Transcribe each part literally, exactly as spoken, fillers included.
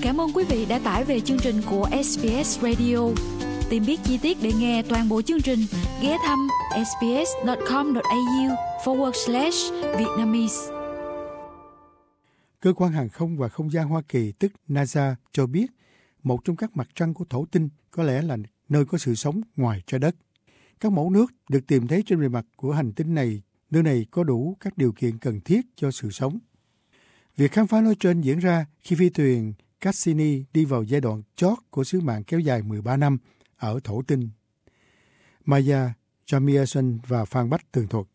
Cảm ơn quý vị đã tải về chương trình của ét bê ét Radio. Tìm biết chi tiết để nghe toàn bộ chương trình, ghé thăm sbs.com.au forward slash Vietnamese. Cơ quan Hàng không và Không gian Hoa Kỳ, tức NASA, cho biết một trong các mặt trăng của thổ tinh có lẽ là nơi có sự sống ngoài trái đất. Các mẫu nước được tìm thấy trên bề mặt của hành tinh này, nơi này có đủ các điều kiện cần thiết cho sự sống. Việc khám phá nói trên diễn ra khi phi thuyền Cassini đi vào giai đoạn chót của sứ mạng kéo dài mười ba năm ở thổ tinh. Maya Jamieson và Phan Bách tường thuật.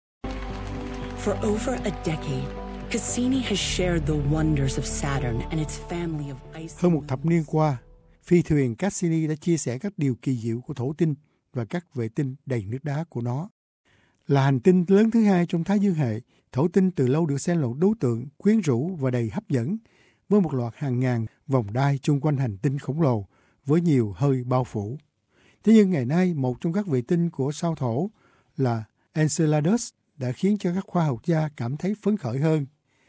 For over a decade, Cassini has shared the wonders of Saturn and its family of ice. Hơn một thập niên qua, phi thuyền Cassini đã chia sẻ các điều kỳ diệu của thổ tinh và các vệ tinh đầy nước đá của nó. Là hành tinh lớn thứ hai trong Thái Dương hệ, thổ tinh từ lâu được xem là một đối tượng quyến rũ và đầy hấp dẫn, với một loạt hàng ngàn vòng đai chung quanh hành tinh khổng lồ với nhiều hơi bao phủ. Thế nhưng ngày nay, một trong các vệ tinh của sao Thổ là Enceladus đã khiến cho các khoa học gia cảm thấy phấn khởi hơn.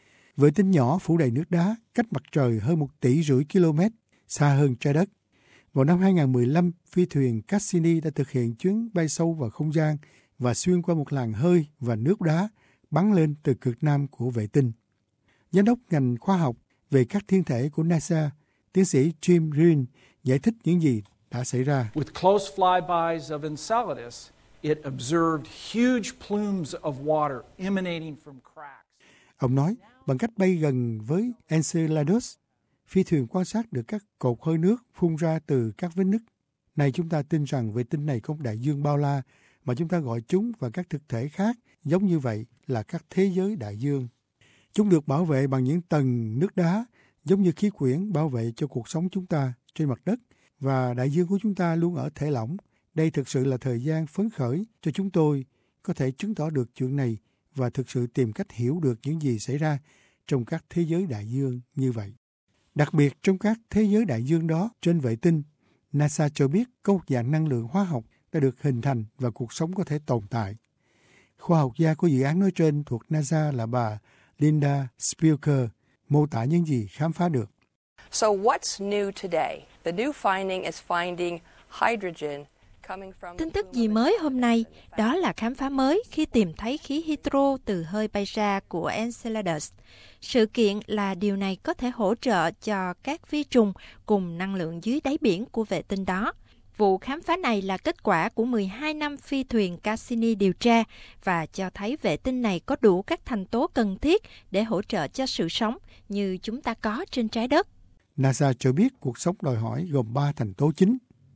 Vệ tinh nhỏ phủ đầy nước đá, cách mặt trời hơn một tỷ rưỡi km, xa hơn trái đất. Vào năm hai không một lăm, phi thuyền Cassini đã thực hiện chuyến bay sâu vào không gian và xuyên qua một làn hơi và nước đá bắn lên từ cực nam của vệ tinh. Giám đốc ngành khoa học về các thiên thể của NASA, tiến sĩ Jim Green giải thích những gì đã xảy ra. With close flybys of Enceladus, it observed huge plumes of water emanating from cracks. Ông nói, bằng cách bay gần với Enceladus, phi thuyền quan sát được các cột hơi nước phun ra từ các vết nứt. Này chúng ta tin rằng vệ tinh này có một đại dương bao la mà chúng ta gọi chúng và các thực thể khác giống như vậy là các thế giới đại dương. Chúng được bảo vệ bằng những tầng nước đá giống như khí quyển bảo vệ cho cuộc sống chúng ta trên mặt đất, và đại dương của chúng ta luôn ở thể lỏng. Đây thực sự là thời gian phấn khởi cho chúng tôi có thể chứng tỏ được chuyện này và thực sự tìm cách hiểu được những gì xảy ra trong các thế giới đại dương như vậy. Đặc biệt trong các thế giới đại dương đó trên vệ tinh, NASA cho biết có một dạng năng lượng hóa học đã được hình thành và cuộc sống có thể tồn tại. Khoa học gia của dự án nói trên thuộc NASA là bà Linda Spilker mô tả những gì khám phá được. So what's new today? The new finding is finding hydrogen coming from. Tin tức gì mới hôm nay? Đó là khám phá mới khi tìm thấy khí hydro từ hơi bay ra của Enceladus. Sự kiện là điều này có thể hỗ trợ cho các vi trùng cùng năng lượng dưới đáy biển của vệ tinh đó. Vụ khám phá này là kết quả của mười hai năm phi thuyền Cassini điều tra và cho thấy vệ tinh này có đủ các thành tố cần thiết để hỗ trợ cho sự sống như chúng ta có trên trái đất. NASA cho biết cuộc sống đòi hỏi gồm ba thành tố chính.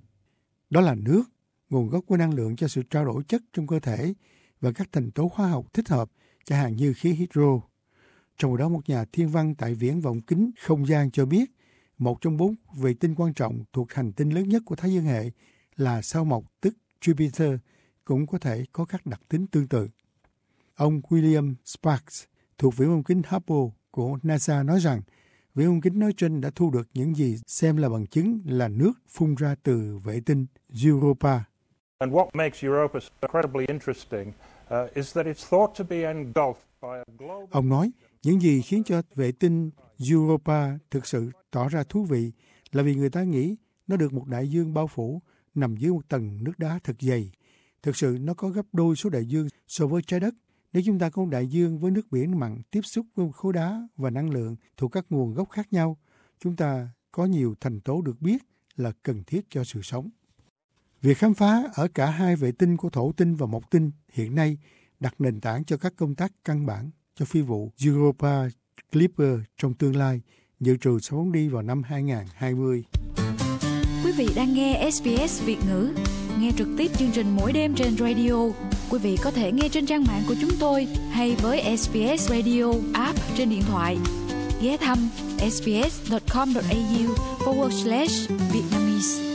Đó là nước, nguồn gốc của năng lượng cho sự trao đổi chất trong cơ thể và các thành tố hóa học thích hợp, chẳng hạn như khí hydro. Trong đó một nhà thiên văn tại Viễn vọng kính không gian cho biết một trong bốn vệ tinh quan trọng thuộc hành tinh lớn nhất của Thái Dương hệ là sao Mộc, tức Jupiter, cũng có thể có các đặc tính tương tự. Ông William Sparks thuộc Viễn vọng kính Hubble của NASA nói rằng viễn vọng kính nói trên đã thu được những gì xem là bằng chứng là nước phun ra từ vệ tinh Europa. And what makes Europa incredibly interesting uh, is that it's thought to be engulfed by a global. Ông nói, những gì khiến cho vệ tinh Europa thực sự tỏ ra thú vị là vì người ta nghĩ nó được một đại dương bao phủ nằm dưới một tầng nước đá thật dày. Thực sự nó có gấp đôi số đại dương so với trái đất. Nếu chúng ta có một đại dương với nước biển mặn tiếp xúc với một khối đá và năng lượng thuộc các nguồn gốc khác nhau, chúng ta có nhiều thành tố được biết là cần thiết cho sự sống. Việc khám phá ở cả hai vệ tinh của thổ tinh và mộc tinh hiện nay đặt nền tảng cho các công tác căn bản cho phi vụ Europa Clipper trong tương lai, dự trù sẽ phóng đi vào năm hai không hai không. Quý vị đang nghe ét bê ét Việt ngữ. Nghe trực tiếp chương trình mỗi đêm trên radio. Quý vị có thể nghe trên trang mạng của chúng tôi hay với ét bê ét Radio app trên điện thoại. Ghé thăm sbs.com.au forward slash Vietnamese.